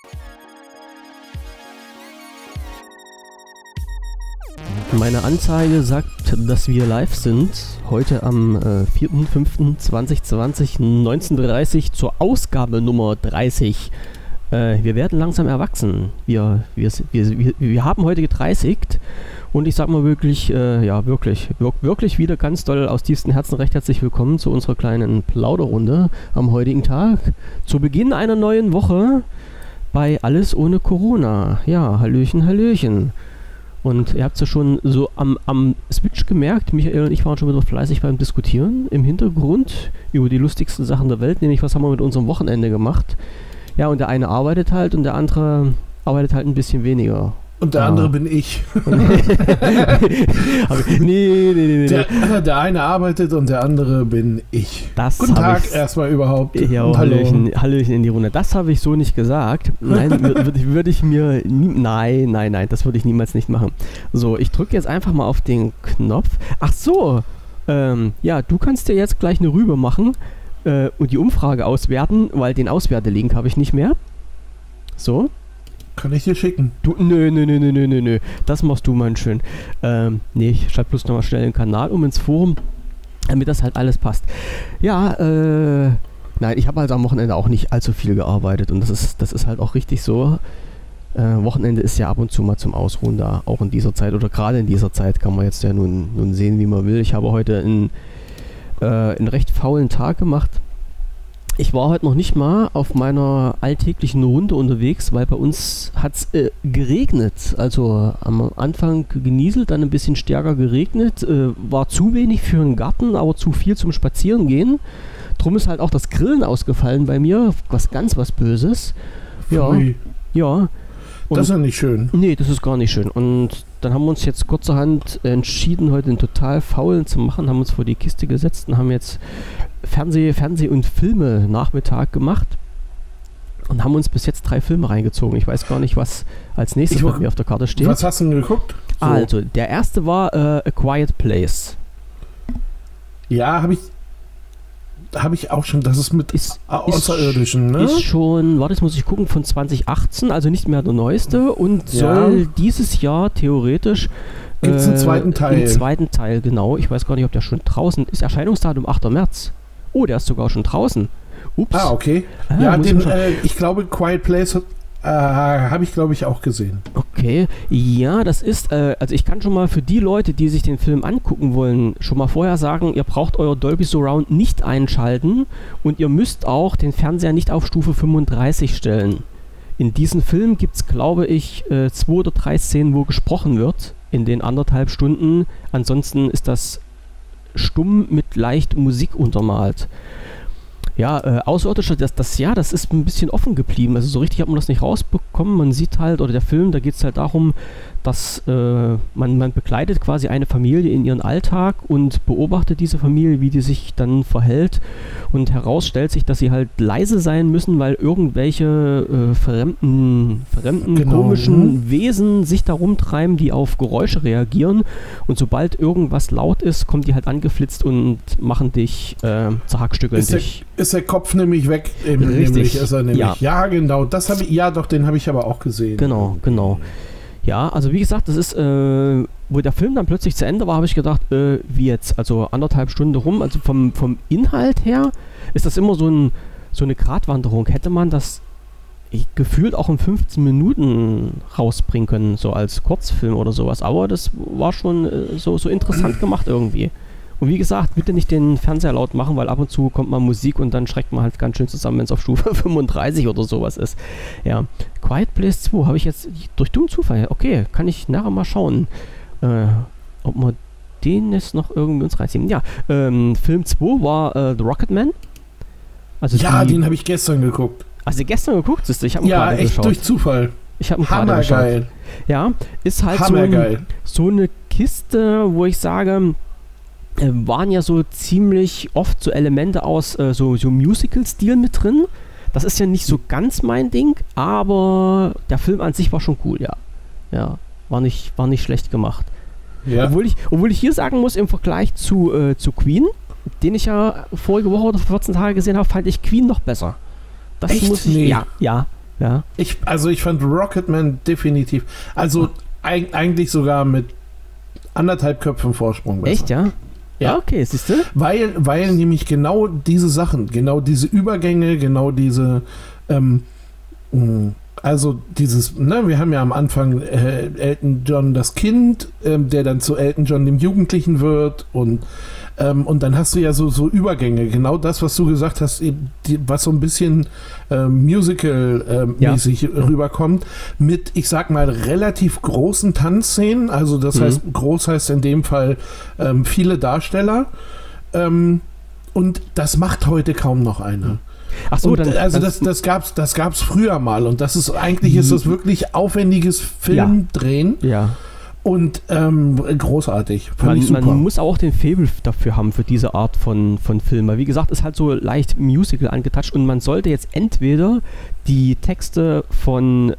Meine Anzeige sagt, dass wir live sind. Heute am 4.5.2020, 19:30 zur Ausgabe Nummer 30. Wir werden langsam erwachsen. Wir haben heute getreißigt. Und ich sag mal wirklich wieder ganz doll aus tiefstem Herzen recht herzlich willkommen zu unserer kleinen Plauderrunde am heutigen Tag. Zu Beginn einer neuen Woche bei Alles ohne Corona. Ja, Hallöchen, Hallöchen. Und ihr habt es ja schon so am Switch gemerkt, Michael und ich waren schon wieder fleißig beim Diskutieren im Hintergrund über die lustigsten Sachen der Welt, nämlich was haben wir mit unserem Wochenende gemacht. Ja, und der eine arbeitet halt und der andere arbeitet halt ein bisschen weniger. Und der andere bin ich. Nee. Der eine arbeitet und der andere bin ich. Guten Tag erstmal überhaupt. Ja, Hallöchen in die Runde. Das habe ich so nicht gesagt. Nein, würde ich mir nein, das würde ich niemals nicht machen. So, ich drücke jetzt einfach mal auf den Knopf. Ach so, ja, du kannst dir jetzt gleich eine Rübe machen und die Umfrage auswerten, weil den Auswertelink habe ich nicht mehr. So. Kann ich dir schicken? Nö. Das machst du, mein schön. Nee, ich schreibe bloß nochmal schnell den Kanal ins Forum, damit das halt alles passt. Ja, nein, ich habe halt am Wochenende auch nicht allzu viel gearbeitet und das ist halt auch richtig so. Wochenende ist ja ab und zu mal zum Ausruhen da, auch in dieser Zeit oder gerade in dieser Zeit kann man jetzt ja nun sehen, wie man will. Ich habe heute einen recht faulen Tag gemacht. Ich war heute noch nicht mal auf meiner alltäglichen Runde unterwegs, weil bei uns hat es geregnet. Also am Anfang genieselt, dann ein bisschen stärker geregnet. War zu wenig für den Garten, aber zu viel zum Spazierengehen. Drum ist halt auch das Grillen ausgefallen bei mir. Was Böses. Ja. Und das ist ja nicht schön. Nee, das ist gar nicht schön. Und dann haben wir uns jetzt kurzerhand entschieden, heute einen total faulen zu machen, haben uns vor die Kiste gesetzt und haben jetzt Fernseh- und Filme-Nachmittag gemacht und haben uns bis jetzt 3 Filme reingezogen. Ich weiß gar nicht, was als nächstes bei mir auf der Karte steht. Was hast du denn geguckt? So. Also, der erste war A Quiet Place. Ja, habe ich auch schon. Das ist mit Außerirdischen, ne? Ist schon, warte, jetzt muss ich gucken, von 2018, also nicht mehr der neueste und soll dieses Jahr theoretisch gibt es einen zweiten Teil. Im zweiten Teil, genau. Ich weiß gar nicht, ob der schon draußen ist. Erscheinungsdatum 8. März. Oh, der ist sogar schon draußen. Ups. Ah, okay. Ja, ich glaube, Quiet Place habe ich, glaube ich, auch gesehen. Okay. Ja, das ist, also ich kann schon mal für die Leute, die sich den Film angucken wollen, schon mal vorher sagen, ihr braucht euer Dolby Surround nicht einschalten und ihr müsst auch den Fernseher nicht auf Stufe 35 stellen. In diesem Film gibt es, glaube ich, 2 oder 3 Szenen, wo gesprochen wird in den 1,5 Stunden. Ansonsten ist das stumm mit leicht Musik untermalt. Ja, Außerirdische, das ist ein bisschen offen geblieben. Also so richtig hat man das nicht rausbekommen. Man sieht halt, oder der Film, da geht es halt darum, dass man begleitet quasi eine Familie in ihren Alltag und beobachtet diese Familie, wie die sich dann verhält. Und heraus stellt sich, dass sie halt leise sein müssen, weil irgendwelche fremden komischen Wesen sich da rumtreiben, die auf Geräusche reagieren. Und sobald irgendwas laut ist, kommen die halt angeflitzt und machen dich, zerhackstückeln dich. Ist der Kopf nämlich weg? Richtig. Ist er nämlich. Ja, genau. Den habe ich aber auch gesehen. Genau. Ja, also wie gesagt, das ist, wo der Film dann plötzlich zu Ende war, habe ich gedacht, wie jetzt? Also 1,5 Stunden rum. Also vom Inhalt her ist das immer so eine Gratwanderung. Hätte man das gefühlt auch in 15 Minuten rausbringen können, so als Kurzfilm oder sowas. Aber das war schon so interessant gemacht irgendwie. Und wie gesagt, bitte nicht den Fernseher laut machen, weil ab und zu kommt mal Musik und dann schreckt man halt ganz schön zusammen, wenn es auf Stufe 35 oder sowas ist. Ja, Quiet Place 2 habe ich jetzt durch dummen Zufall. Okay, kann ich nachher mal schauen, ob wir den jetzt noch irgendwie uns reinziehen. Ja, Film 2 war The Rocketman. Also den habe ich gestern geguckt. Also gestern geguckt? Ich habe ihn gerade geschaut. Ja, echt durch Zufall. Ich habe ihn gerade geschaut. Hammergeil. Ja, ist halt so eine Kiste, wo ich sage, waren ja so ziemlich oft so Elemente aus so Musical-Stil mit drin. Das ist ja nicht so ganz mein Ding, aber der Film an sich war schon cool, ja. Ja, war nicht schlecht gemacht. Ja. Obwohl ich hier sagen muss, im Vergleich zu Queen, den ich ja vorige Woche oder 14 Tage gesehen habe, fand ich Queen noch besser. Das echt? muss ich. Nee. Ja. Ja. Ich fand Rocketman definitiv, eigentlich sogar mit 1,5 Köpfen Vorsprung besser. Echt, ja? Ja, okay, siehst du? Weil nämlich genau diese Sachen, genau diese Übergänge, genau diese, also dieses, wir haben ja am Anfang Elton John das Kind, der dann zu Elton John dem Jugendlichen wird und dann hast du ja so Übergänge, genau das, was du gesagt hast, was so ein bisschen Musical-mäßig rüberkommt, mit, ich sag mal, relativ großen Tanzszenen, also das heißt, groß heißt in dem Fall viele Darsteller, und das macht heute kaum noch einer. Ach so, dann, also das gab's früher mal, und das ist eigentlich ist das wirklich aufwendiges Filmdrehen. Ja. Und großartig. Man muss auch den Faible dafür haben, für diese Art von Film. Weil wie gesagt, ist halt so leicht Musical angetatscht und man sollte jetzt entweder die Texte von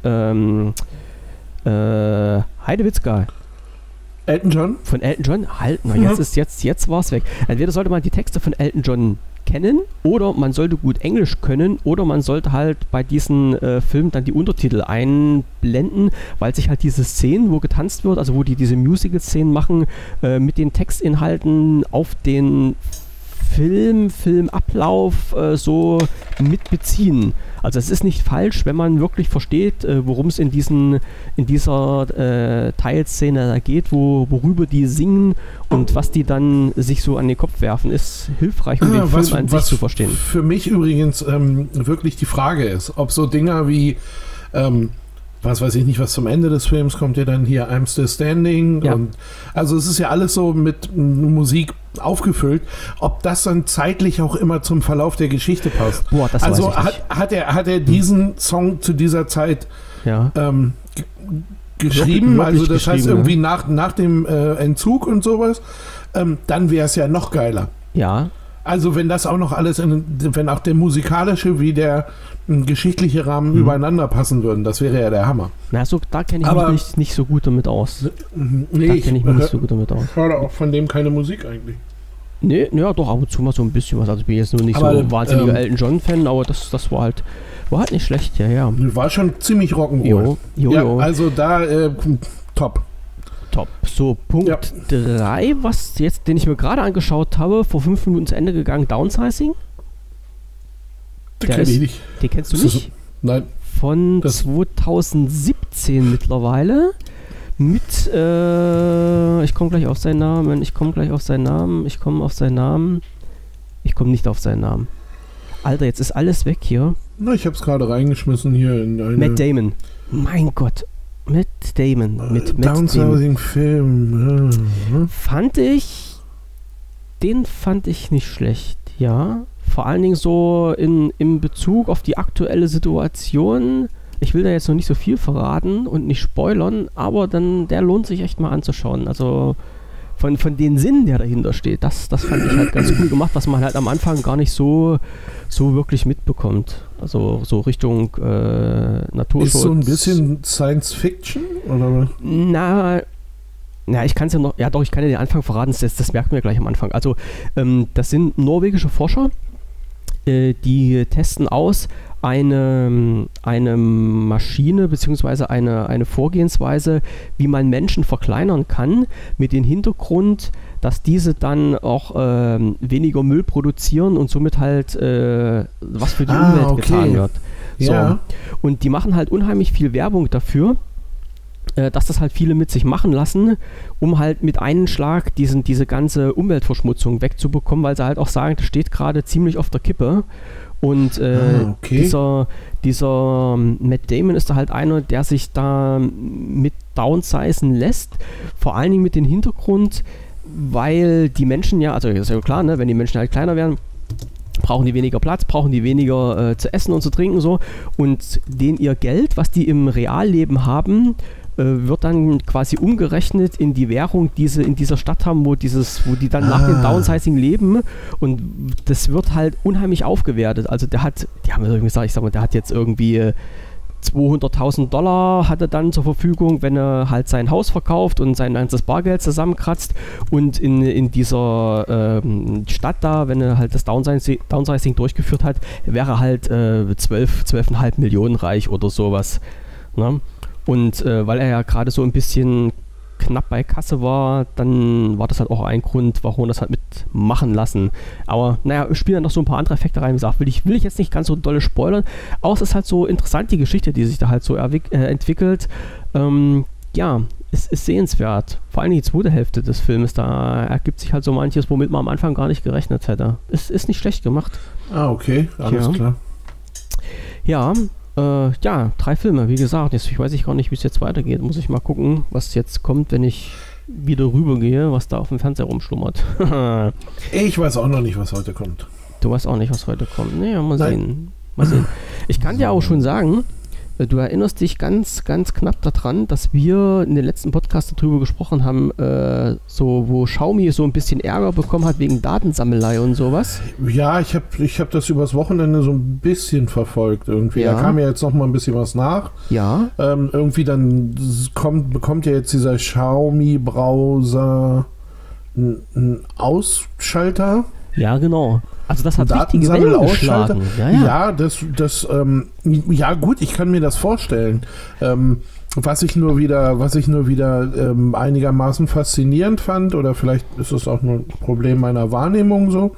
Heidewitzka. Elton John? Von Elton John? Halt, jetzt war es weg. Entweder sollte man die Texte von Elton John kennen oder man sollte gut Englisch können oder man sollte halt bei diesen Filmen dann die Untertitel einblenden, weil sich halt diese Szenen, wo getanzt wird, also wo die diese Musical-Szenen machen, mit den Textinhalten auf den Filmablauf so mitbeziehen. Also es ist nicht falsch, wenn man wirklich versteht, worum es in dieser Teilszene da geht, worüber die singen und was die dann sich so an den Kopf werfen, ist hilfreich, um den Film an sich zu verstehen. Für mich übrigens wirklich die Frage ist, ob so Dinger wie was weiß ich nicht, was zum Ende des Films kommt ja dann hier I'm Still Standing und also es ist ja alles so mit Musik aufgefüllt, ob das dann zeitlich auch immer zum Verlauf der Geschichte passt. Boah, das also weiß ich nicht. Hat er diesen Song zu dieser Zeit geschrieben, wirklich also das heißt irgendwie ne? nach dem Entzug und sowas, dann wäre es ja noch geiler. Ja. Also wenn das auch noch alles, wenn auch der musikalische wie der geschichtliche Rahmen übereinander passen würden, das wäre ja der Hammer. Na, da kenne ich mich nicht so gut damit aus. Nee, da kenne ich mich nicht so gut damit aus. Ich höre auch von dem keine Musik eigentlich. Nee, ja, doch, ab und zu mal so ein bisschen was. Also ich bin jetzt nur nicht so ein wahnsinniger Elton John-Fan, aber das war halt nicht schlecht, ja. War schon ziemlich Rock'n'Roll. Jo. Also da top. So, Punkt 3, den ich mir gerade angeschaut habe, vor 5 Minuten zu Ende gegangen, Downsizing. Den kenne ich nicht. Den kennst du nicht? Nein. Von 2017 mittlerweile. Mit, ich komme gleich auf seinen Namen. Ich komme nicht auf seinen Namen. Alter, jetzt ist alles weg hier. Na, ich habe es gerade reingeschmissen hier in eine... Matt Damon. Mein Gott. Matt Damon. Mit Matt Downsizing Film. Den fand ich nicht schlecht, ja. Vor allen Dingen so in Bezug auf die aktuelle Situation. Ich will da jetzt noch nicht so viel verraten und nicht spoilern, aber der lohnt sich echt mal anzuschauen. Also von den Sinnen, der dahinter steht, das fand ich halt ganz cool gemacht, was man halt am Anfang gar nicht so wirklich mitbekommt. Also so Richtung Naturschutz. Ist so ein bisschen Science Fiction, oder? Na, ich kann es ja noch, ich kann ja den Anfang verraten, das merkt man ja gleich am Anfang. Also das sind norwegische Forscher, die testen aus eine Maschine bzw. eine Vorgehensweise, wie man Menschen verkleinern kann, mit dem Hintergrund, dass diese dann auch weniger Müll produzieren und somit halt was für die Umwelt getan wird. So. Ja. Und die machen halt unheimlich viel Werbung dafür, dass das halt viele mit sich machen lassen, um halt mit einem Schlag diese ganze Umweltverschmutzung wegzubekommen, weil sie halt auch sagen, das steht gerade ziemlich auf der Kippe. Und dieser Matt Damon ist da halt einer, der sich da mit downsizen lässt, vor allen Dingen mit dem Hintergrund, weil die Menschen also ist ja klar, ne, wenn die Menschen halt kleiner werden, brauchen die weniger Platz, brauchen die weniger zu essen und zu trinken so, und ihr Geld, was die im Realleben haben, wird dann quasi umgerechnet in die Währung, die sie in dieser Stadt haben, wo die dann nach dem Downsizing leben, und das wird halt unheimlich aufgewertet. Also der hat jetzt irgendwie $200.000 hat er dann zur Verfügung, wenn er halt sein Haus verkauft und sein ganzes Bargeld zusammenkratzt, und in dieser Stadt da, wenn er halt das Downsizing durchgeführt hat, wäre er halt 12,5 Millionen reich oder sowas. Ne? Und weil er ja gerade so ein bisschen knapp bei Kasse war, dann war das halt auch ein Grund, warum er das halt mitmachen lassen. Aber naja, es spielen dann noch so ein paar andere Effekte rein. Wie gesagt, will ich jetzt nicht ganz so dolle spoilern, aber es ist halt so interessant, die Geschichte, die sich da halt so entwickelt. Ja, es ist sehenswert. Vor allem die zweite Hälfte des Filmes, da ergibt sich halt so manches, womit man am Anfang gar nicht gerechnet hätte. Es ist nicht schlecht gemacht. Ah, okay, alles klar. Ja, 3 Filme, wie gesagt. Ich weiß gar nicht, wie es jetzt weitergeht. Muss ich mal gucken, was jetzt kommt, wenn ich wieder rübergehe, was da auf dem Fernseher rumschlummert. Ich weiß auch noch nicht, was heute kommt. Du weißt auch nicht, was heute kommt. Naja, mal sehen. Ich kann dir auch schon sagen, du erinnerst dich ganz, ganz knapp daran, dass wir in den letzten Podcast darüber gesprochen haben, wo Xiaomi so ein bisschen Ärger bekommen hat wegen Datensammelei und sowas. Ja, ich hab das übers Wochenende so ein bisschen verfolgt irgendwie. Ja. Da kam ja jetzt noch mal ein bisschen was nach. Ja. Irgendwie dann bekommt ja jetzt dieser Xiaomi-Browser einen Ausschalter. Ja, genau. Also das hat richtige Wellen geschlagen. Ja, ja gut, ich kann mir das vorstellen. Was ich nur wieder einigermaßen faszinierend fand, oder vielleicht ist es auch nur ein Problem meiner Wahrnehmung so,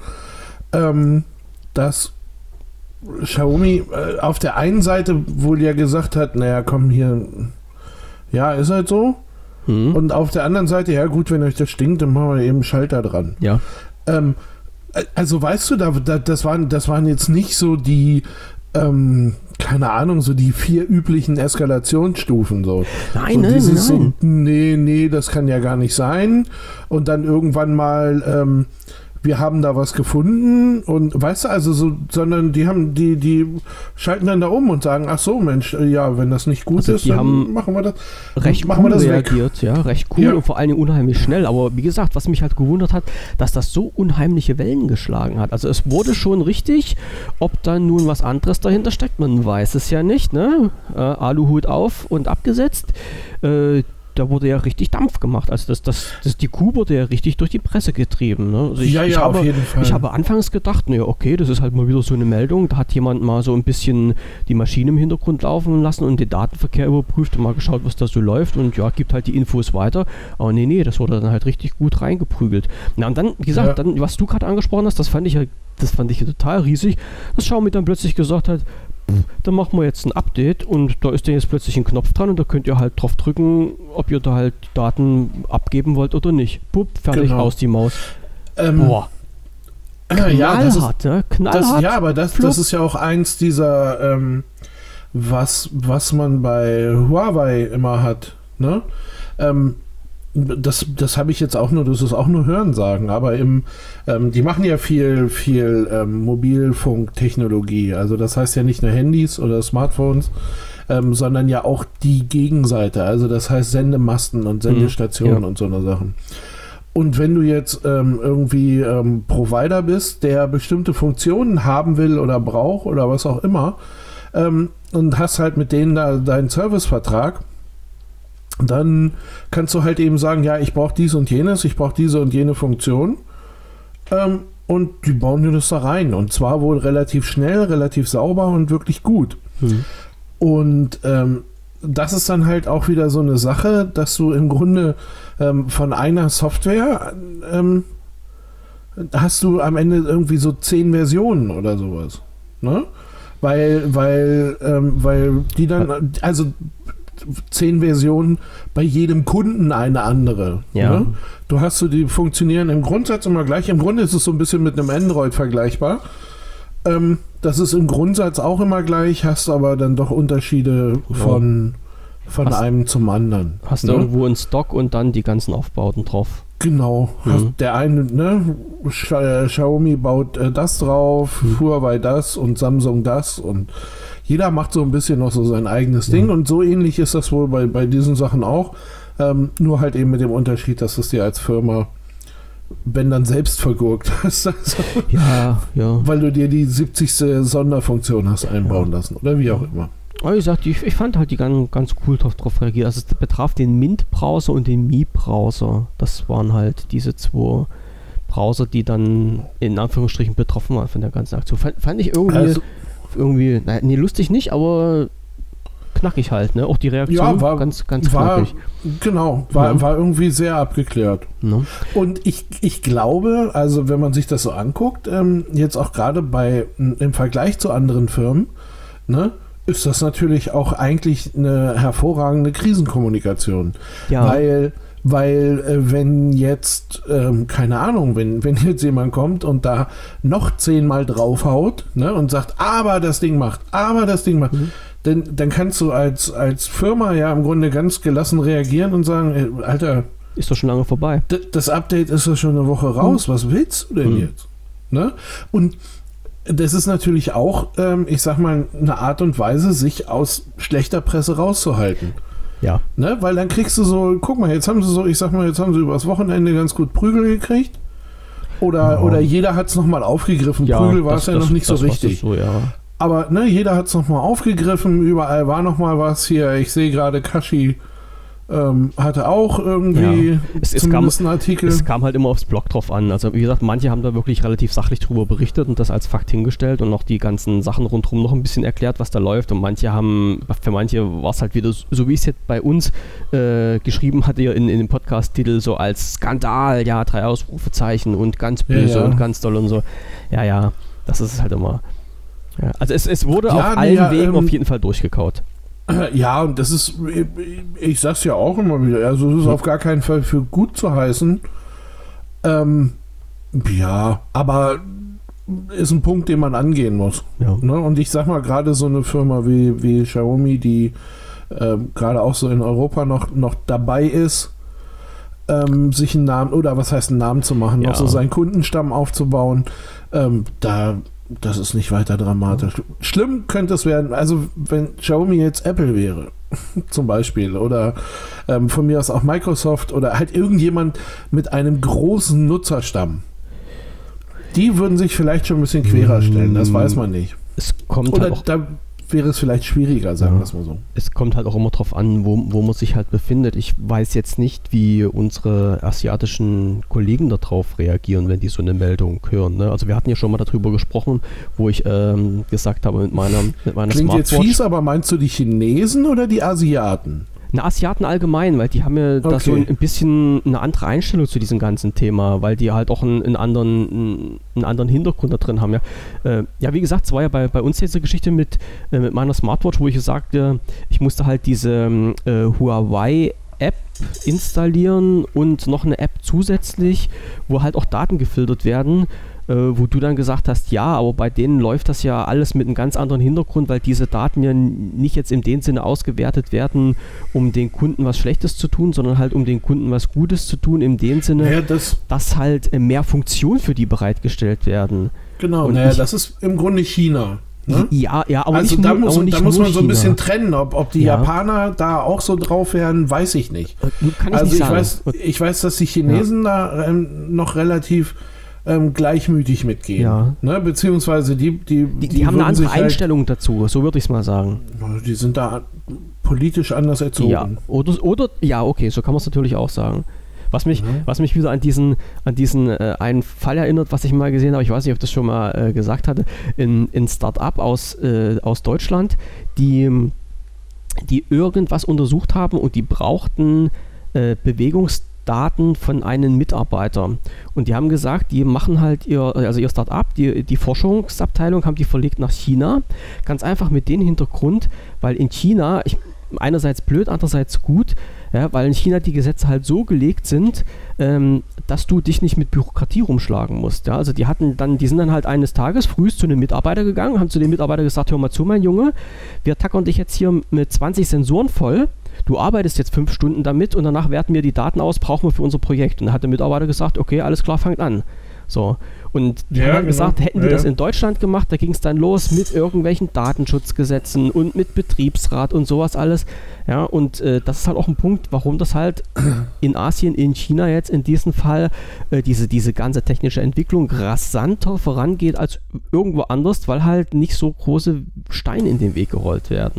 dass Xiaomi auf der einen Seite wohl ja gesagt hat, naja, komm hier, ja, ist halt so. Und auf der anderen Seite, ja gut, wenn euch das stinkt, dann machen wir eben einen Schalter dran. Ja. Also weißt du, das waren jetzt nicht so die, keine Ahnung, so die 4 üblichen Eskalationsstufen so. Nein. So, nee, das kann ja gar nicht sein. Und dann irgendwann mal, wir haben da was gefunden und weißt du, also so, sondern die schalten dann da um und sagen, ach so, Mensch, ja, wenn das nicht gut also ist, dann machen wir das. Recht machen cool wir das reagiert, ja, recht cool und vor allen Dingen unheimlich schnell. Aber wie gesagt, was mich halt gewundert hat, dass das so unheimliche Wellen geschlagen hat. Also es wurde schon richtig, ob da nun was anderes dahinter steckt, man weiß es ja nicht, ne? Aluhut auf und abgesetzt. Da wurde ja richtig Dampf gemacht. Also die Kuh wurde ja richtig durch die Presse getrieben. Ne? Also ich habe, auf jeden Fall. Ich habe anfangs gedacht, naja, okay, das ist halt mal wieder so eine Meldung. Da hat jemand mal so ein bisschen die Maschine im Hintergrund laufen lassen und den Datenverkehr überprüft und mal geschaut, was da so läuft und ja, gibt halt die Infos weiter. Aber nee, das wurde dann halt richtig gut reingeprügelt. Na und dann, wie gesagt, dann, was du gerade angesprochen hast, das fand ich ja total riesig, dass Xiaomi dann plötzlich gesagt hat, dann machen wir jetzt ein Update und da ist dann jetzt plötzlich ein Knopf dran und da könnt ihr halt drauf drücken, ob ihr da halt Daten abgeben wollt oder nicht. Pup, fertig, aus die Maus. Boah. Knallhart, ne? Knallhart. Ja, aber das ist ja auch eins dieser, was man bei Huawei immer hat, ne? Das habe ich jetzt auch nur, das ist auch nur Hörensagen, aber die machen ja viel Mobilfunktechnologie, also das heißt ja nicht nur Handys oder Smartphones, sondern ja auch die Gegenseite, also das heißt Sendemasten und Sendestationen und so eine Sachen. Und wenn du jetzt irgendwie Provider bist, der bestimmte Funktionen haben will oder braucht oder was auch immer, und hast halt mit denen da deinen Servicevertrag, dann kannst du halt eben sagen, ja, ich brauche dies und jenes, ich brauche diese und jene Funktion, und die bauen dir das da rein. Und zwar wohl relativ schnell, relativ sauber und wirklich gut. Und das ist dann halt auch wieder so eine Sache, dass du im Grunde von einer Software hast du am Ende irgendwie so 10 Versionen oder sowas. Ne? Weil die dann, also 10 Versionen bei jedem Kunden eine andere. Ja. Ne? Die funktionieren im Grundsatz immer gleich. Im Grunde ist es so ein bisschen mit einem Android vergleichbar. Das ist im Grundsatz auch immer gleich, hast aber dann doch Unterschiede von einem zum anderen. Hast du irgendwo einen Stock und dann die ganzen Aufbauten drauf. Genau. Der eine, ne, Xiaomi baut das drauf, Huawei das und Samsung das und jeder macht so ein bisschen noch so sein eigenes Ding und so ähnlich ist das wohl bei diesen Sachen auch. Nur halt eben mit dem Unterschied, dass es dir als Firma, wenn dann selbst vergurkt hast. Also, ja. Weil du dir die 70. Sonderfunktion hast einbauen lassen oder wie auch immer. Aber wie gesagt, ich fand halt die ganz cool drauf reagiert. Also es betraf den Mint-Browser und den Mi-Browser. Das waren halt diese 2 Browser, die dann in Anführungsstrichen betroffen waren von der ganzen Aktion. Fand ich irgendwie, naja, nee, lustig nicht, aber knackig halt, ne? Auch die Reaktion ganz knackig. Genau, war irgendwie sehr abgeklärt. No. Und ich glaube, also wenn man sich das so anguckt, jetzt auch gerade im Vergleich zu anderen Firmen, ne, ist das natürlich auch eigentlich eine hervorragende Krisenkommunikation. Ja. Weil wenn jetzt, keine Ahnung, wenn jetzt jemand kommt und da noch 10-mal draufhaut, ne, und sagt, aber das Ding macht, dann kannst du als Firma ja im Grunde ganz gelassen reagieren und sagen, ey, Alter, ist doch schon lange vorbei. Das Update ist doch schon eine Woche raus, was willst du denn jetzt? Ne? Und das ist natürlich auch, ich sag mal, eine Art und Weise, sich aus schlechter Presse rauszuhalten. Ja. Ne? Weil dann kriegst du so, guck mal, jetzt haben sie übers Wochenende ganz gut Prügel gekriegt. Oder jeder hat es nochmal aufgegriffen. Ja, Prügel war es ja noch nicht so richtig. So, ja. Aber ne, jeder hat es nochmal aufgegriffen, überall war nochmal was hier. Ich sehe gerade, Kashi hatte auch irgendwie zumindest einen Artikel. Es kam halt immer aufs Blog drauf an. Also wie gesagt, manche haben da wirklich relativ sachlich drüber berichtet und das als Fakt hingestellt und noch die ganzen Sachen rundherum noch ein bisschen erklärt, was da läuft. Und für manche war es halt wieder, so wie ich es jetzt bei uns geschrieben hatte, in dem Podcast-Titel so als Skandal, ja, 3 Ausrufezeichen und ganz böse und ganz doll und so. Ja, das ist halt immer. Ja, also es wurde auf allen Wegen auf jeden Fall durchgekaut. Ja, und das ist, ich sag's ja auch immer wieder, also es ist auf gar keinen Fall für gut zu heißen. Ja, aber ist ein Punkt, den man angehen muss. Ja. Ne? Und ich sag mal, gerade so eine Firma wie Xiaomi, die gerade auch so in Europa noch dabei ist, sich einen Namen, oder was heißt einen Namen zu machen, noch so seinen Kundenstamm aufzubauen, das ist nicht weiter dramatisch. Schlimm könnte es werden, also wenn Xiaomi jetzt Apple wäre, zum Beispiel, oder von mir aus auch Microsoft oder halt irgendjemand mit einem großen Nutzerstamm. Die würden sich vielleicht schon ein bisschen querer stellen, das weiß man nicht. Es kommt oder halt auch, da wäre es vielleicht schwieriger, sagen wir es mal so. Es kommt halt auch immer drauf an, wo man sich halt befindet. Ich weiß jetzt nicht, wie unsere asiatischen Kollegen darauf reagieren, wenn die so eine Meldung hören. Ne? Also wir hatten ja schon mal darüber gesprochen, wo ich gesagt habe mit meiner Klingt Smartwatch. Jetzt fies, aber meinst du die Chinesen oder die Asiaten? Na, Asiaten allgemein, weil die haben ja da so ein bisschen eine andere Einstellung zu diesem ganzen Thema, weil die halt auch einen anderen Hintergrund da drin haben. Ja, wie gesagt, es war ja bei uns jetzt eine Geschichte mit meiner Smartwatch, wo ich sagte, ich musste halt diese Huawei-App installieren und noch eine App zusätzlich, wo halt auch Daten gefiltert werden, wo du dann gesagt hast, ja, aber bei denen läuft das ja alles mit einem ganz anderen Hintergrund, weil diese Daten ja nicht jetzt in dem Sinne ausgewertet werden, um den Kunden was Schlechtes zu tun, sondern halt um den Kunden was Gutes zu tun, in dem Sinne, dass halt mehr Funktionen für die bereitgestellt werden. Genau, das ist im Grunde China. Ne? Ja, aber also nicht da nur, muss man so ein bisschen trennen, ob die Japaner da auch so drauf werden, weiß ich nicht. Ich weiß, dass die Chinesen da noch relativ gleichmütig mitgehen. Ja. Ne? Beziehungsweise die haben eine andere Einstellung dazu, so würde ich es mal sagen. Die sind da politisch anders erzogen. Ja, oder ja, okay, so kann man es natürlich auch sagen. Was mich wieder an diesen einen Fall erinnert, was ich mal gesehen habe, ich weiß nicht, ob ich das schon mal gesagt hatte, in Start-up aus Deutschland, die irgendwas untersucht haben und die brauchten Bewegungsdaten von einem Mitarbeiter. Und die haben gesagt, die machen halt ihr Start-up, die Forschungsabteilung haben die verlegt nach China. Ganz einfach mit dem Hintergrund, weil in China, einerseits blöd, andererseits gut, ja, weil in China die Gesetze halt so gelegt sind, dass du dich nicht mit Bürokratie rumschlagen musst. Ja? Also die sind dann halt eines Tages frühst zu einem Mitarbeiter gegangen, haben zu dem Mitarbeiter gesagt, hör mal zu, mein Junge, wir tackern dich jetzt hier mit 20 Sensoren voll, du arbeitest jetzt 5 Stunden damit und danach werten wir die Daten aus, brauchen wir für unser Projekt. Und dann hat der Mitarbeiter gesagt, okay, alles klar, fangt an. So. Und die haben gesagt, hätten die das in Deutschland gemacht, da ging es dann los mit irgendwelchen Datenschutzgesetzen und mit Betriebsrat und sowas alles. Ja, und das ist halt auch ein Punkt, warum das halt in Asien, in China jetzt in diesem Fall diese ganze technische Entwicklung rasanter vorangeht als irgendwo anders, weil halt nicht so große Steine in den Weg gerollt werden.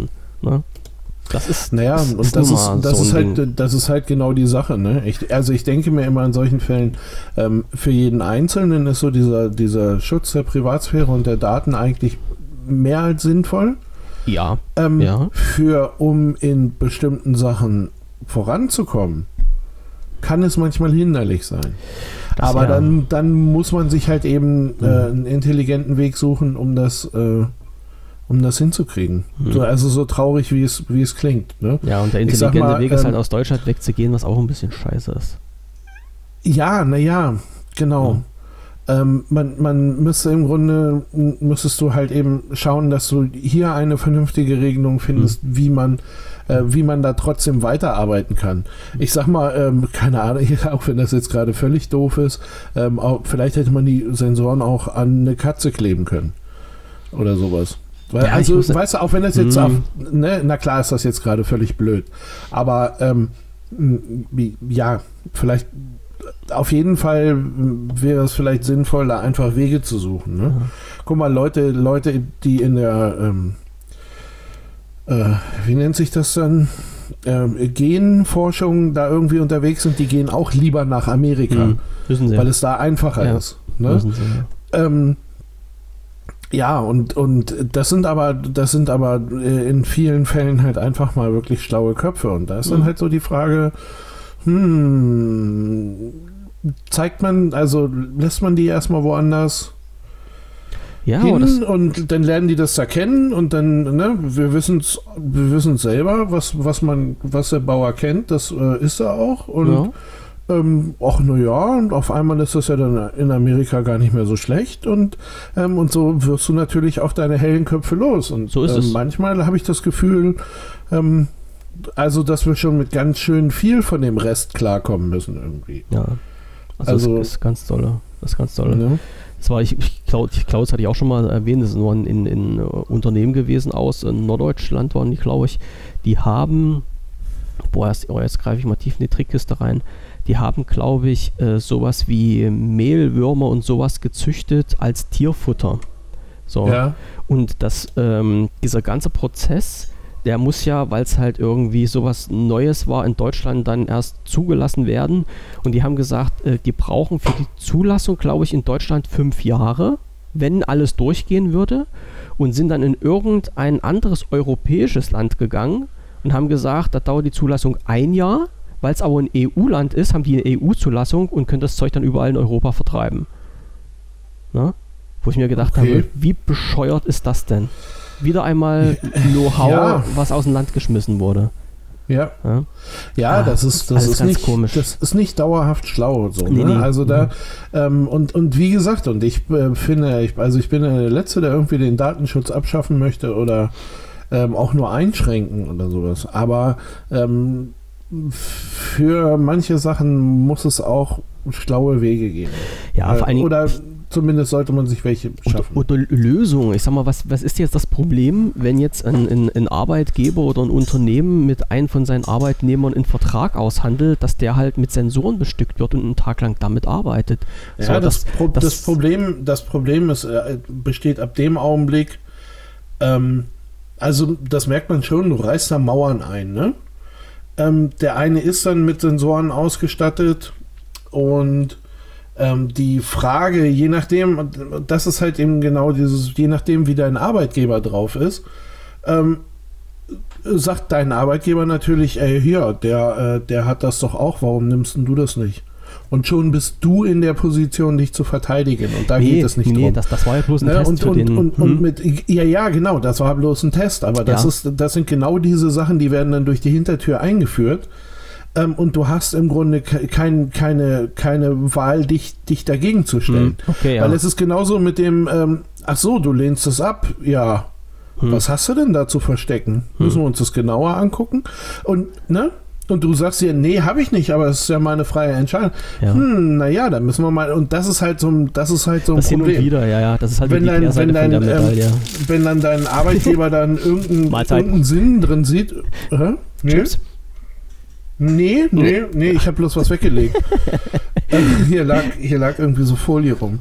Ne? Das ist, naja, das und ist das ist halt genau die Sache, ne? Ich denke mir immer in solchen Fällen, für jeden Einzelnen ist so dieser Schutz der Privatsphäre und der Daten eigentlich mehr als sinnvoll. Ja. Um in bestimmten Sachen voranzukommen, kann es manchmal hinderlich sein. Aber dann muss man sich halt eben einen intelligenten Weg suchen, um das hinzukriegen. Also so traurig, wie es klingt. Ne? Ja, und der intelligente Weg ist halt aus Deutschland wegzugehen, was auch ein bisschen scheiße ist. Ja, naja, genau. Müsstest du halt eben schauen, dass du hier eine vernünftige Regelung findest, wie man da trotzdem weiterarbeiten kann. Ich sag mal, keine Ahnung, auch wenn das jetzt gerade völlig doof ist, vielleicht hätte man die Sensoren auch an eine Katze kleben können. Oder sowas. Weil, Ja, also, weißt du, auch wenn das jetzt na klar ist das jetzt gerade völlig blöd. Aber ja, vielleicht auf jeden Fall wäre es vielleicht sinnvoll, da einfach Wege zu suchen. Ne? Guck mal, Leute, die in der wie nennt sich das dann? Genforschung da irgendwie unterwegs sind, die gehen auch lieber nach Amerika, weil es da einfacher ist. Ne? Ja, und das sind aber in vielen Fällen halt einfach mal wirklich schlaue Köpfe. Und da ist dann halt so die Frage, lässt man die erstmal woanders hin und dann lernen die das da kennen und dann, ne, wir wissen selber, was der Bauer kennt, das ist er auch und und auf einmal ist das ja dann in Amerika gar nicht mehr so schlecht und so wirst du natürlich auch deine hellen Köpfe los und so ist es. Manchmal habe ich das Gefühl, dass wir schon mit ganz schön viel von dem Rest klarkommen müssen irgendwie. Ja, also das ist ganz tolle. Das ist ganz toll. Ja. Das war, ich glaube, das hatte ich auch schon mal erwähnt, das ist nur ein Unternehmen gewesen aus Norddeutschland, waren die, glaube ich, die haben, jetzt greife ich mal tief in die Trickkiste rein, die haben, glaube ich, sowas wie Mehlwürmer und sowas gezüchtet als Tierfutter. So. Ja. Und dieser ganze Prozess, der muss ja, weil es halt irgendwie sowas Neues war, in Deutschland dann erst zugelassen werden. Und die haben gesagt, die brauchen für die Zulassung, glaube ich, in Deutschland 5 Jahre, wenn alles durchgehen würde. Und sind dann in irgendein anderes europäisches Land gegangen und haben gesagt, da dauert die Zulassung 1 Jahr. Weil es aber ein EU-Land ist, haben die eine EU-Zulassung und können das Zeug dann überall in Europa vertreiben. Na? Wo ich mir gedacht habe, wie bescheuert ist das denn? Wieder einmal Know-how, was aus dem Land geschmissen wurde. Das ist nicht komisch. Das ist nicht dauerhaft schlau. So, nee. Also da und wie gesagt, und ich finde, ich bin der Letzte, der irgendwie den Datenschutz abschaffen möchte oder auch nur einschränken oder sowas. Aber für manche Sachen muss es auch schlaue Wege geben. Ja, vor allen Dingen, oder zumindest sollte man sich welche schaffen. Oder Lösungen. Ich sag mal, was ist jetzt das Problem, wenn jetzt ein Arbeitgeber oder ein Unternehmen mit einem von seinen Arbeitnehmern einen Vertrag aushandelt, dass der halt mit Sensoren bestückt wird und einen Tag lang damit arbeitet? Ja, das Problem besteht ab dem Augenblick, also das merkt man schon, du reißt da Mauern ein, ne? Der eine ist dann mit Sensoren ausgestattet und die Frage, je nachdem, das ist halt eben genau dieses, je nachdem wie dein Arbeitgeber drauf ist, sagt dein Arbeitgeber natürlich, der hat das doch auch, warum nimmst du das nicht? Und schon bist du in der Position, dich zu verteidigen. Und da geht es nicht drum. Nee, das war ja bloß ein Test genau, das war bloß ein Test. Aber das sind genau diese Sachen, die werden dann durch die Hintertür eingeführt. Und du hast im Grunde keine Wahl, dich dagegen zu stellen. Weil es ist genauso mit dem, du lehnst es ab. Ja, was hast du denn da zu verstecken? Müssen wir uns das genauer angucken? Und, ne? Und du sagst dir, nee, habe ich nicht, aber es ist ja meine freie Entscheidung. Ja. Dann müssen wir mal, und das ist halt so ein das Problem. Hin und wieder, das ist halt wenn dann dein Arbeitgeber dann irgendeinen Sinn drin sieht. Nee, ich habe bloß was weggelegt. Hier lag irgendwie so Folie rum.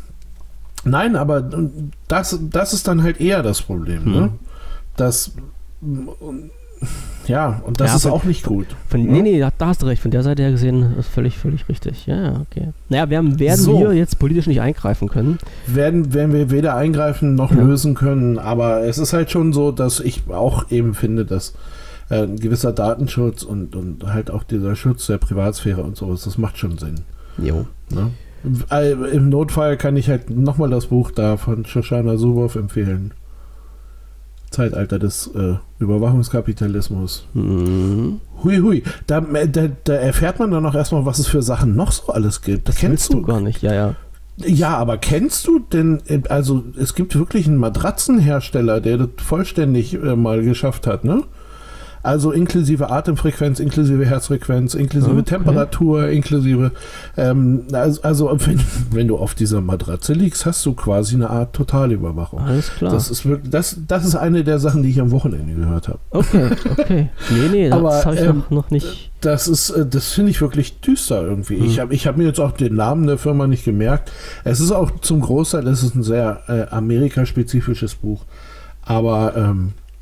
Nein, aber das ist dann halt eher das Problem, ne? Dass ja, und das ist auch nicht gut. Nee, da hast du recht. Von der Seite her gesehen ist völlig werden okay. Naja, werden wir jetzt politisch nicht eingreifen können. Werden wir weder eingreifen noch lösen können, aber es ist halt schon so, dass ich auch eben finde, dass ein gewisser Datenschutz und halt auch dieser Schutz der Privatsphäre und sowas, das macht schon Sinn. Jo. Ne? Im Notfall kann ich halt nochmal das Buch da von Shoshana Zuboff empfehlen. Zeitalter des Überwachungskapitalismus. Hui. Da erfährt man dann auch erstmal, was es für Sachen noch so alles gibt. Das kennst du gar nicht, ja. Ja, aber kennst du denn, also es gibt wirklich einen Matratzenhersteller, der das vollständig mal geschafft hat, ne? Also inklusive Atemfrequenz, inklusive Herzfrequenz, inklusive Temperatur, inklusive also wenn du auf dieser Matratze liegst, hast du quasi eine Art Totalüberwachung. Alles klar. Das ist wirklich, das ist eine der Sachen, die ich am Wochenende gehört habe. Okay. Nee, das habe ich noch nicht. Das finde ich wirklich düster irgendwie. Ich hab mir jetzt auch den Namen der Firma nicht gemerkt. Es ist auch zum Großteil, es ist ein sehr amerikaspezifisches Buch. Aber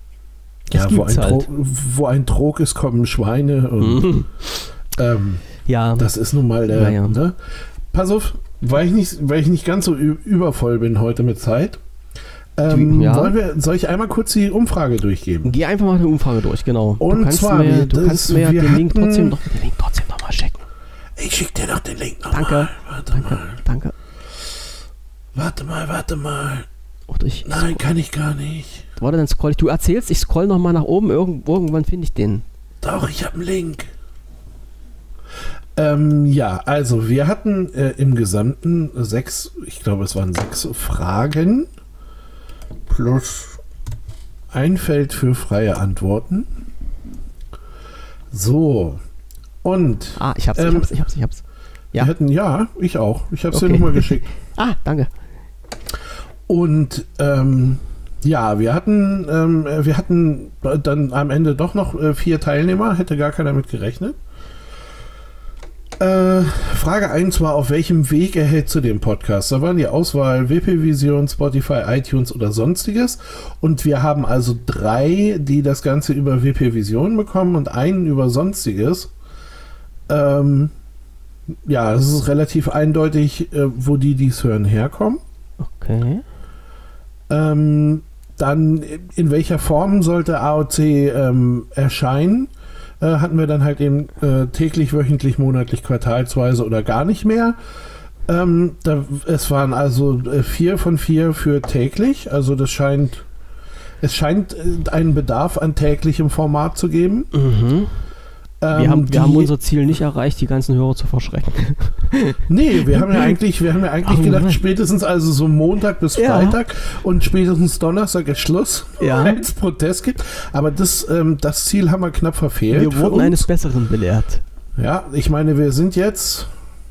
wo ein Trog ist, kommen Schweine und das ist nun mal der. Ne? Pass auf, weil ich nicht ganz so übervoll bin heute mit Zeit. Soll ich einmal kurz die Umfrage durchgeben? Geh einfach mal die Umfrage durch, genau. Und du kannst mir den Link trotzdem noch mal schicken. Ich schicke dir doch den Link nochmal. Danke. Warte mal. Nein, kann ich gar nicht. Warte, dann scroll ich. Du erzählst, ich scroll nochmal nach oben. Irgendwann finde ich den. Doch, ich habe einen Link. Also wir hatten im Gesamten 6 Fragen plus ein Feld für freie Antworten. So. Und ich hab's. Ja. Ich auch. Ich hab's dir nochmal geschickt. Danke. Und wir hatten dann am Ende doch noch 4 Teilnehmer, hätte gar keiner mit gerechnet. Frage 1 war, auf welchem Weg erhältst du den Podcast? Da waren die Auswahl WP Vision, Spotify, iTunes oder sonstiges. Und wir haben also 3, die das Ganze über WP Vision bekommen und einen über sonstiges. Es ist relativ eindeutig, wo dies hören herkommen. Okay. Dann in welcher Form sollte AOC erscheinen? Hatten wir dann halt eben täglich, wöchentlich, monatlich, quartalsweise oder gar nicht mehr. Es waren also 4 von 4 für täglich. Also es scheint einen Bedarf an täglichem Format zu geben. Wir haben unser Ziel nicht erreicht, die ganzen Hörer zu verschrecken. Nee, wir haben ja eigentlich gedacht, spätestens also so Montag bis Freitag und spätestens Donnerstag ist Schluss, weil es Protest gibt. Aber das Ziel haben wir knapp verfehlt. Wir wurden eines Besseren belehrt. Ja, ich meine, wir sind jetzt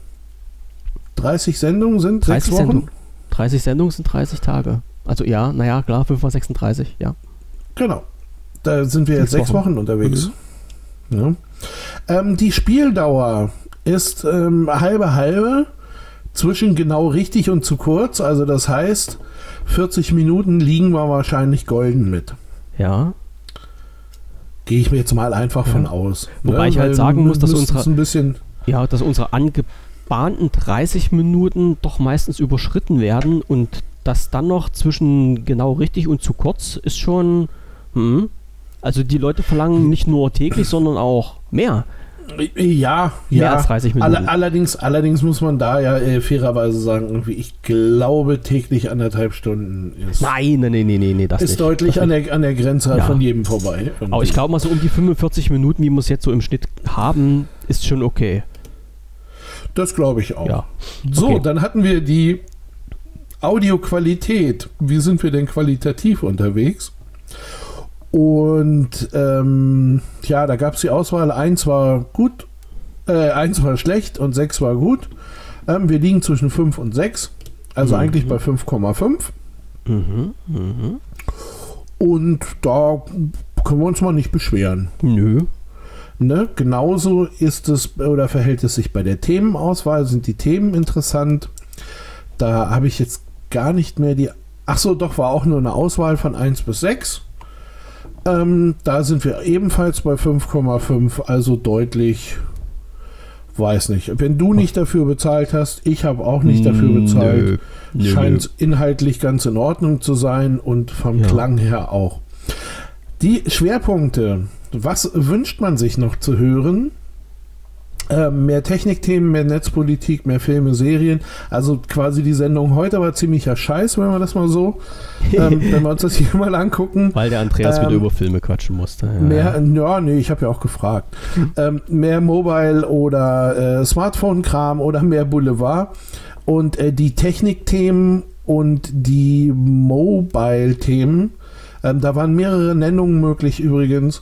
30 Sendungen sind 6 Wochen. 30 Sendungen sind 30 Tage. Also klar, 5 mal 36, ja. Genau. Da sind wir jetzt 6 Wochen unterwegs. Ja. Die Spieldauer ist halbe zwischen genau richtig und zu kurz. Also das heißt, 40 Minuten liegen wir wahrscheinlich golden mit. Ja. Gehe ich mir jetzt mal einfach von aus. Wobei ich halt sagen muss, dass unsere angebahnten 30 Minuten doch meistens überschritten werden und das dann noch zwischen genau richtig und zu kurz ist schon... Also die Leute verlangen nicht nur täglich, sondern auch mehr. Ja. Mehr als 30 Minuten. Allerdings muss man da fairerweise sagen, irgendwie, ich glaube täglich 1,5 Stunden ist. Nein, das ist nicht. Deutlich das an der Grenze von jedem vorbei. Irgendwie. Aber ich glaube mal so um die 45 Minuten, wie wir es jetzt so im Schnitt haben, ist schon okay. Das glaube ich auch. Ja. So, dann hatten wir die Audioqualität. Wie sind wir denn qualitativ unterwegs? Und da gab es die Auswahl, 1 war gut, 1 war schlecht und 6 war gut. Wir liegen zwischen 5 und 6, also eigentlich bei 5,5. Und da können wir uns mal nicht beschweren. Nö. Ne? Genauso ist es oder verhält es sich bei der Themenauswahl, sind die Themen interessant. Da habe ich jetzt gar nicht mehr war auch nur eine Auswahl von 1 bis 6. Da sind wir ebenfalls bei 5,5, also deutlich, weiß nicht. Wenn du nicht dafür bezahlt hast, ich habe auch nicht dafür bezahlt. Scheint inhaltlich ganz in Ordnung zu sein und vom Klang her auch. Die Schwerpunkte, was wünscht man sich noch zu hören? Mehr Technikthemen, mehr Netzpolitik, mehr Filme, Serien. Also quasi die Sendung heute war ziemlicher Scheiß, wenn wir das mal so, wenn wir uns das hier mal angucken. Weil der Andreas wieder über Filme quatschen musste. Ich habe ja auch gefragt. Mehr Mobile oder Smartphone-Kram oder mehr Boulevard. Und die Technikthemen und die Mobile-Themen, da waren mehrere Nennungen möglich übrigens,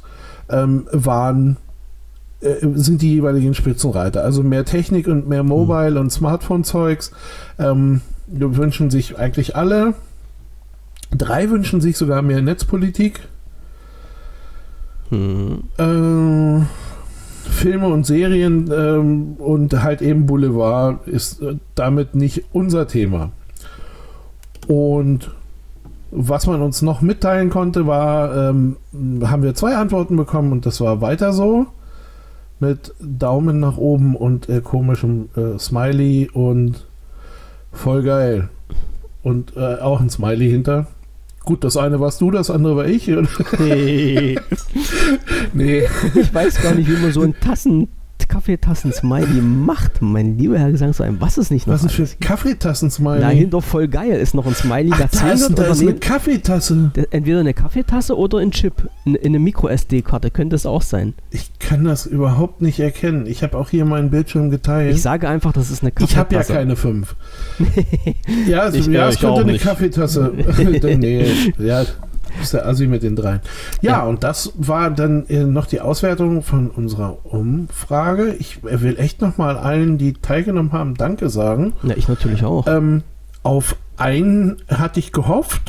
sind die jeweiligen Spitzenreiter. Also mehr Technik und mehr Mobile und Smartphone-Zeugs. Wünschen sich eigentlich alle. 3 wünschen sich sogar mehr Netzpolitik. Filme und Serien und halt eben Boulevard ist damit nicht unser Thema. Und was man uns noch mitteilen konnte, war, haben wir 2 Antworten bekommen und das war weiter so. Mit Daumen nach oben und komischem Smiley und voll geil. Und auch ein Smiley hinter. Gut, das eine warst du, das andere war ich. Nee. Ich weiß gar nicht, wie man so ein Kaffeetassen-Smiley macht, mein lieber Herr Gesangsverein. Was ist nicht noch? Was ist für Kaffeetassen-Smiley? Dahinter voll geil ist noch ein Smiley. Ach, da ist eine Kaffeetasse. Entweder eine Kaffeetasse oder ein Chip. Eine Micro-SD-Karte könnte es auch sein. Ich kann das überhaupt nicht erkennen. Ich habe auch hier meinen Bildschirm geteilt. Ich sage einfach, das ist eine Kaffeetasse. Ich habe ja keine 5. Ja, es könnte eine Kaffeetasse. Nee, ja. Das ist der Assi mit den 3. Ja, und das war dann noch die Auswertung von unserer Umfrage. Ich will echt nochmal allen, die teilgenommen haben, Danke sagen. Ja, ich natürlich auch. Auf einen hatte ich gehofft.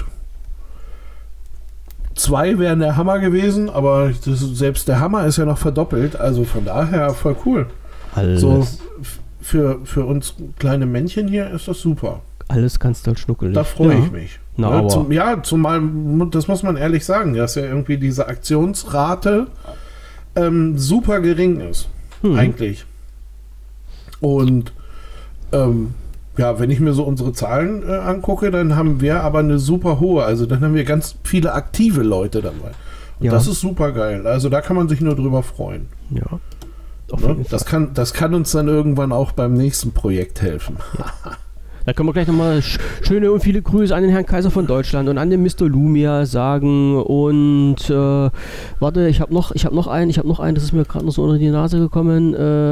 2 wären der Hammer gewesen, aber selbst der Hammer ist ja noch verdoppelt. Also von daher voll cool. Alles. So für uns kleine Männchen hier ist das super. Alles ganz doll schnuckelig. Da freue ich mich. Na, zumal, das muss man ehrlich sagen, dass ja irgendwie diese Aktionsrate super gering ist. Eigentlich. Und wenn ich mir so unsere Zahlen angucke, dann haben wir aber eine super hohe, also dann haben wir ganz viele aktive Leute dabei. Und das ist super geil. Also da kann man sich nur drüber freuen. Ja. Das kann uns dann irgendwann auch beim nächsten Projekt helfen. Ja. Da können wir gleich nochmal schöne und viele Grüße an den Herrn Kaiser von Deutschland und an den Mr. Lumia sagen. Und warte, ich hab noch einen, das ist mir gerade noch so unter die Nase gekommen.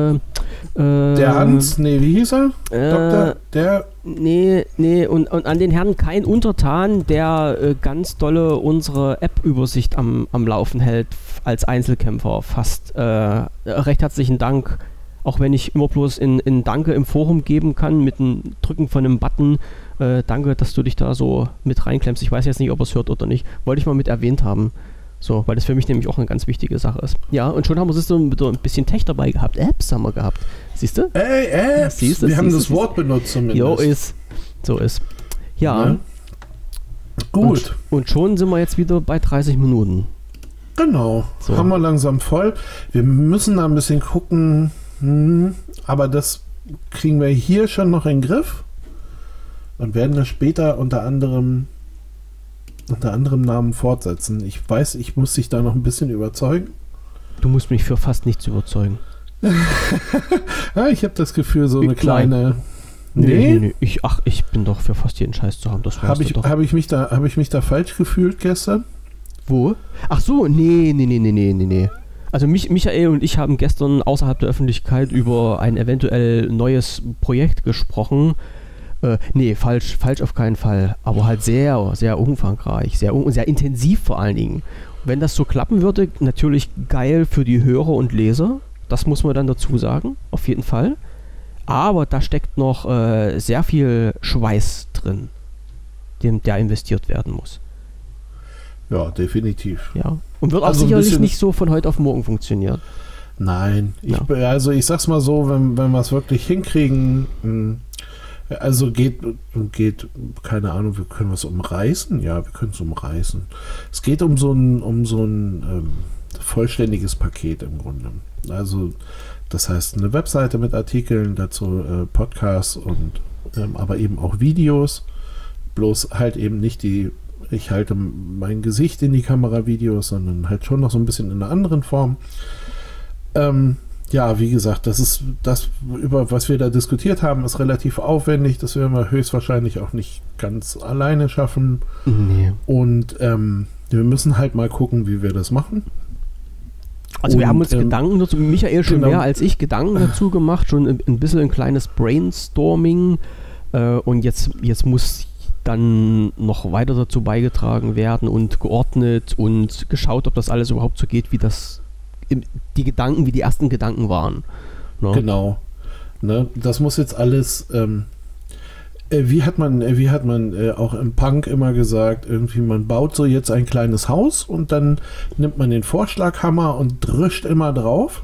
Der Hans, wie hieß er? Doktor, und an den Herrn Kein Untertan, der ganz dolle unsere App-Übersicht am Laufen hält, als Einzelkämpfer fast. Recht herzlichen Dank. Auch wenn ich immer bloß in Danke im Forum geben kann, mit dem Drücken von einem Button. Danke, dass du dich da so mit reinklemmst. Ich weiß jetzt nicht, ob er es hört oder nicht. Wollte ich mal mit erwähnt haben. So, weil das für mich nämlich auch eine ganz wichtige Sache ist. Ja, und schon haben wir so ein bisschen Tech dabei gehabt. Apps haben wir gehabt. Siehst du? Apps! Wir haben das Wort benutzt zumindest. So ist. Ja. Gut. Und schon sind wir jetzt wieder bei 30 Minuten. Genau. So. Haben wir langsam voll. Wir müssen da ein bisschen gucken. Aber das kriegen wir hier schon noch in den Griff und werden das später unter anderem Namen fortsetzen. Ich weiß, ich muss dich da noch ein bisschen überzeugen. Du musst mich für fast nichts überzeugen. Ja, ich habe das Gefühl, so eine kleine... Nee. Ich bin doch für fast jeden Scheiß zu haben. Habe ich mich da falsch gefühlt gestern? Wo? Ach so, nee. Also Michael und ich haben gestern außerhalb der Öffentlichkeit über ein eventuell neues Projekt gesprochen. Falsch auf keinen Fall. Aber halt sehr, sehr umfangreich, sehr intensiv vor allen Dingen. Wenn das so klappen würde, natürlich geil für die Hörer und Leser. Das muss man dann dazu sagen, auf jeden Fall. Aber da steckt noch sehr viel Schweiß drin, der investiert werden muss. Ja, definitiv. Ja. Und wird auch sicherlich nicht so von heute auf morgen funktionieren. Nein. Ich sag's mal so, wenn wir es wirklich hinkriegen, Also geht, keine Ahnung, wir können was umreißen? Ja, wir können es umreißen. Es geht um so ein vollständiges Paket im Grunde. Also das heißt eine Webseite mit Artikeln, dazu Podcasts und aber eben auch Videos. Bloß halt eben nicht ich halte mein Gesicht in die Kamera-Videos, sondern halt schon noch so ein bisschen in einer anderen Form. Ja, wie gesagt, das, über was wir da diskutiert haben, ist relativ aufwendig. Das werden wir höchstwahrscheinlich auch nicht ganz alleine schaffen. Nee. Und wir müssen halt mal gucken, wie wir das machen. Also wir haben uns Gedanken dazu, Michael schon mehr als ich, Gedanken dazu gemacht, schon ein bisschen ein kleines Brainstorming. Und jetzt muss dann noch weiter dazu beigetragen werden und geordnet und geschaut, ob das alles überhaupt so geht, wie die ersten Gedanken waren. Ne? Genau. Ne? Das muss jetzt alles, wie hat man auch im Punk immer gesagt, irgendwie man baut so jetzt ein kleines Haus und dann nimmt man den Vorschlaghammer und drischt immer drauf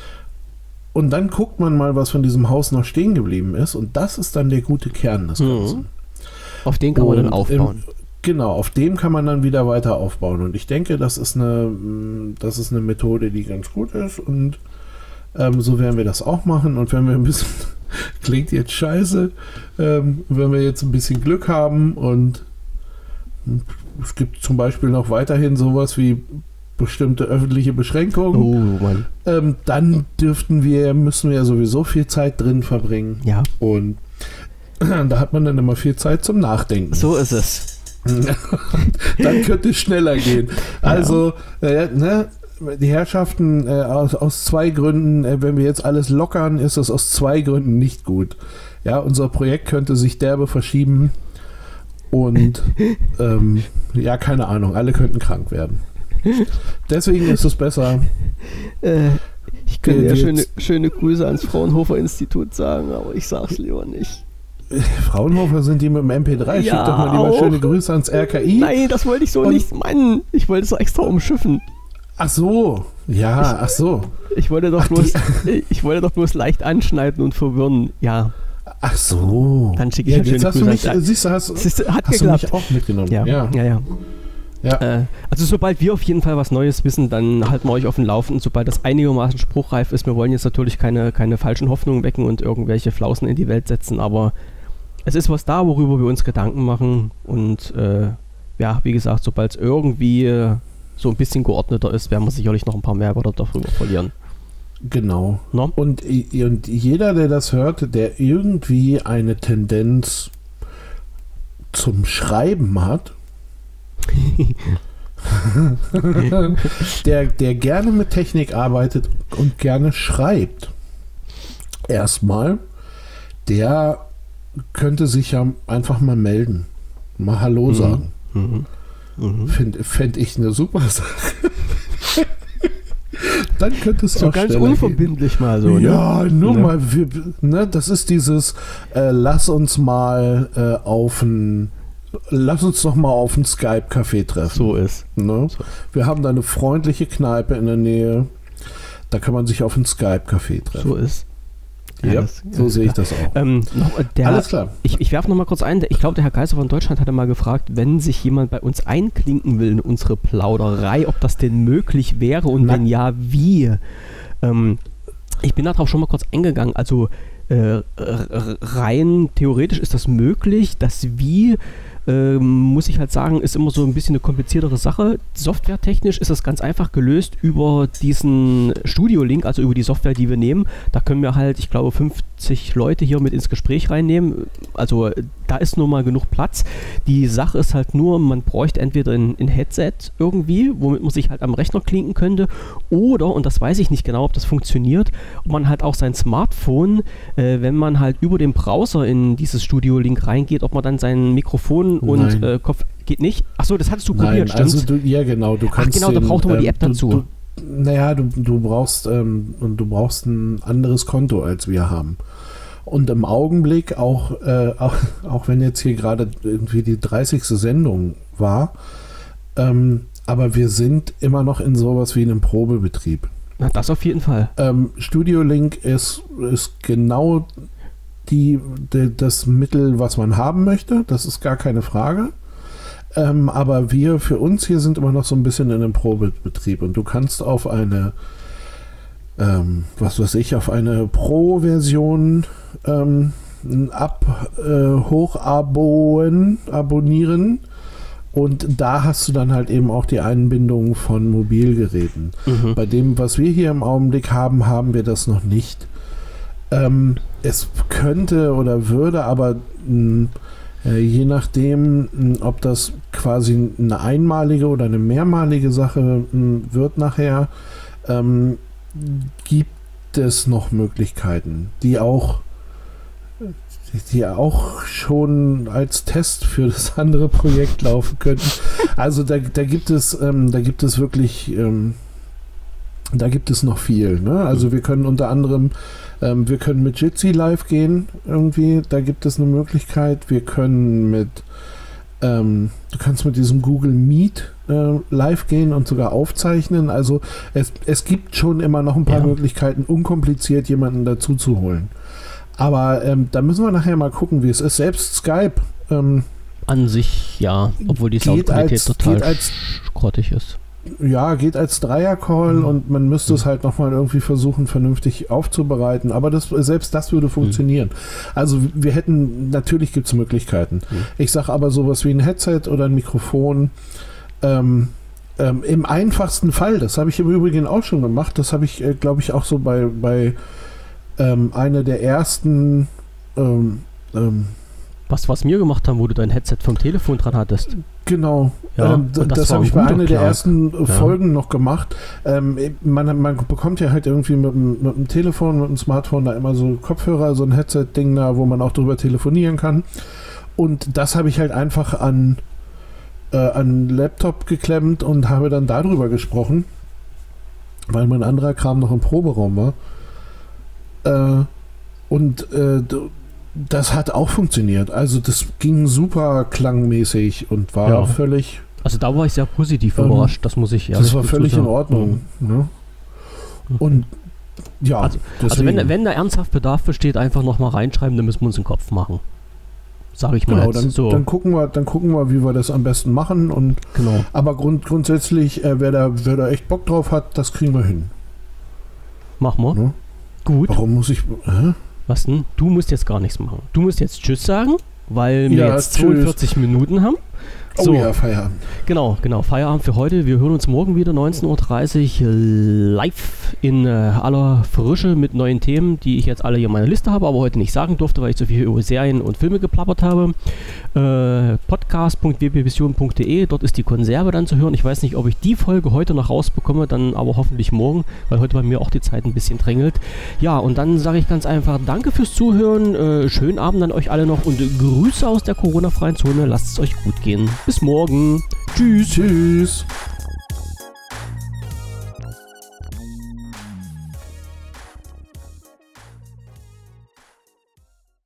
und dann guckt man mal, was von diesem Haus noch stehen geblieben ist und das ist dann der gute Kern des Ganzen. Auf den kann man dann aufbauen. Genau, auf dem kann man dann wieder weiter aufbauen. Und ich denke, das ist eine Methode, die ganz gut ist. Und so werden wir das auch machen. Und wenn wir ein bisschen, klingt jetzt scheiße, wenn wir jetzt ein bisschen Glück haben und es gibt zum Beispiel noch weiterhin sowas wie bestimmte öffentliche Beschränkungen, dann müssen wir ja sowieso viel Zeit drin verbringen. Ja. Und da hat man dann immer viel Zeit zum Nachdenken. So ist es. Dann könnte es schneller gehen. Also, die Herrschaften aus zwei Gründen, wenn wir jetzt alles lockern, ist es aus zwei Gründen nicht gut. Ja, unser Projekt könnte sich derbe verschieben und ja, keine Ahnung, alle könnten krank werden. Deswegen ist es besser. Ich könnte ja schöne Grüße ans Fraunhofer-Institut sagen, aber ich sag's lieber nicht. Fraunhofer sind die mit dem MP3. Ja, Schick doch mal lieber schöne Grüße ans RKI. Nein, das wollte ich so nicht meinen. Ich wollte es extra umschiffen. Ach so. Ja, ach so. Ich wollte doch bloß leicht anschneiden und verwirren. Ja. Ach so. Dann schicke ich jetzt hast du mich, hast du mich auch mitgenommen. Ja. Also sobald wir auf jeden Fall was Neues wissen, dann halten wir euch auf dem Laufenden, sobald das einigermaßen spruchreif ist. Wir wollen jetzt natürlich keine falschen Hoffnungen wecken und irgendwelche Flausen in die Welt setzen, aber es ist was da, worüber wir uns Gedanken machen und ja, wie gesagt, sobald es irgendwie so ein bisschen geordneter ist, werden wir sicherlich noch ein paar mehr Wörter darüber verlieren. Genau. No? Und jeder, der das hört, der irgendwie eine Tendenz zum Schreiben hat, der gerne mit Technik arbeitet und gerne schreibt, erstmal, der könnte sich ja einfach mal melden, mal Hallo sagen. Fände ich eine super Sache. Dann könnte es so auch ganz unverbindlich gehen. Mal so. Ja, ne? Nur mal, das ist dieses lass uns doch mal auf ein Skype-Café treffen. So ist. Ne? So. Wir haben da eine freundliche Kneipe in der Nähe. Da kann man sich auf ein Skype-Café treffen. So ist. Ja, so sehe ich das auch. Alles klar. Ich werfe noch mal kurz ein. Ich glaube, der Herr Kaiser von Deutschland hatte mal gefragt, wenn sich jemand bei uns einklinken will in unsere Plauderei, ob das denn möglich wäre und wenn ja, wie. Ich bin darauf schon mal kurz eingegangen. Also rein theoretisch ist das möglich. Das Wie muss ich halt sagen, ist immer so ein bisschen eine kompliziertere Sache. Softwaretechnisch ist das ganz einfach gelöst über diesen Studio-Link, also über die Software, die wir nehmen. Da können wir halt, ich glaube, 50 Leute hier mit ins Gespräch reinnehmen. Also da ist nur mal genug Platz. Die Sache ist halt nur, man bräuchte entweder ein Headset irgendwie, womit man sich halt am Rechner klinken könnte, oder, und das weiß ich nicht genau, ob das funktioniert, ob man halt auch sein Smartphone, wenn man halt über den Browser in dieses Studio-Link reingeht, ob man dann sein Mikrofon und Kopf geht nicht. Achso, das hattest du probiert, stimmt? Also ja genau, du kannst da braucht man die App dazu. Du brauchst ein anderes Konto, als wir haben. Und im Augenblick, auch wenn jetzt hier gerade irgendwie die 30. Sendung war, aber wir sind immer noch in sowas wie einem Probebetrieb. Na, das auf jeden Fall. Studio Link ist genau das Mittel, was man haben möchte. Das ist gar keine Frage. Aber wir für uns hier sind immer noch so ein bisschen in einem Probebetrieb. Und du kannst auf eine, auf eine Pro-Version abonnieren. Und da hast du dann halt eben auch die Einbindung von Mobilgeräten. Bei dem, was wir hier im Augenblick haben, haben wir das noch nicht. Es könnte oder würde aber je nachdem, ob das quasi eine einmalige oder eine mehrmalige Sache wird nachher, gibt es noch Möglichkeiten, die auch schon als Test für das andere Projekt laufen könnten. Also da gibt es wirklich, da gibt es noch viel. Ne? Also wir können unter anderem, wir können mit Jitsi live gehen irgendwie, da gibt es eine Möglichkeit. Wir können du kannst mit diesem Google Meet live gehen und sogar aufzeichnen. Also es gibt schon immer noch ein paar Möglichkeiten, unkompliziert jemanden dazu zu holen. Aber da müssen wir nachher mal gucken, wie es ist. Selbst Skype an sich, ja, obwohl die Soundqualität total schrottig ist. Ja, geht als Dreier-Call und man müsste es halt nochmal irgendwie versuchen, vernünftig aufzubereiten. Aber selbst das würde funktionieren. Also wir hätten, natürlich gibt es Möglichkeiten. Ich sage aber sowas wie ein Headset oder ein Mikrofon. Im einfachsten Fall, das habe ich im Übrigen auch schon gemacht, das habe ich, glaube ich, auch so bei einer der ersten was wir gemacht haben, wo du dein Headset vom Telefon dran hattest. Genau, ja, das habe ich bei einer der ersten Folgen noch gemacht. Man bekommt ja halt irgendwie mit dem Telefon, mit dem Smartphone da immer so Kopfhörer, so ein Headset-Ding da, wo man auch drüber telefonieren kann. Und das habe ich halt einfach an Laptop geklemmt und habe dann darüber gesprochen, weil mein anderer Kram noch im Proberaum war. Das hat auch funktioniert. Also das ging super klangmäßig und war völlig... Also da war ich sehr positiv überrascht, das muss ich ehrlich sagen. Das war völlig in Ordnung. Ne? Und ja, also wenn da ernsthaft Bedarf besteht, einfach nochmal reinschreiben, dann müssen wir uns den Kopf machen. Sag ich mal. Genau, dann gucken wir, wie wir das am besten machen. Und, aber grundsätzlich, wer da echt Bock drauf hat, das kriegen wir hin. Machen wir. Ja? Gut. Warum muss ich... Was denn? Du musst jetzt gar nichts machen. Du musst jetzt Tschüss sagen, weil wir jetzt 42 Minuten haben. So. Oh ja, Feierabend. Genau, Feierabend für heute. Wir hören uns morgen wieder 19.30 Uhr live in aller Frische mit neuen Themen, die ich jetzt alle hier in meiner Liste habe, aber heute nicht sagen durfte, weil ich so viel über Serien und Filme geplappert habe. Podcast.wbvision.de, dort ist die Konserve dann zu hören. Ich weiß nicht, ob ich die Folge heute noch rausbekomme, dann aber hoffentlich morgen, weil heute bei mir auch die Zeit ein bisschen drängelt. Ja, und dann sage ich ganz einfach danke fürs Zuhören, schönen Abend an euch alle noch und Grüße aus der Corona-freien Zone. Lasst es euch gut gehen. Bis morgen. Tschüss. Tschüss.